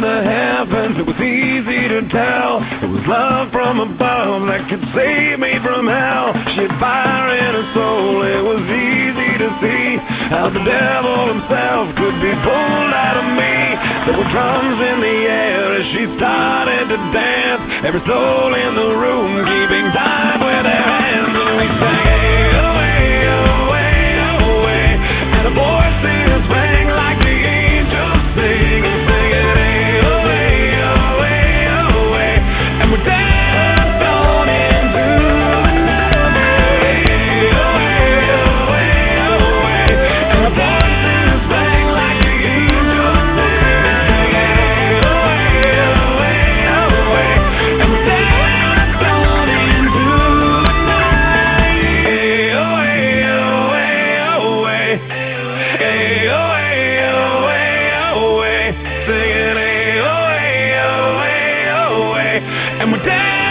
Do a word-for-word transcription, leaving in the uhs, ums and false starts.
the heavens, it was easy to tell. It was love from above that could save me from hell. She had fire in her soul, it was easy to see how the devil himself could be pulled out of me. There were drums in the air as she started to dance, every soul in the room keeping time with their hands. And we sang, away, away, away, and the voices rang like the angels sing, singing, away, away, away, and we danced on into the night. Away, away, away, and the voices rang like the angels sing, away, away, away, and we danced on into the night. Away, away, away, away, away, away, singing, away, away, away, and we danced.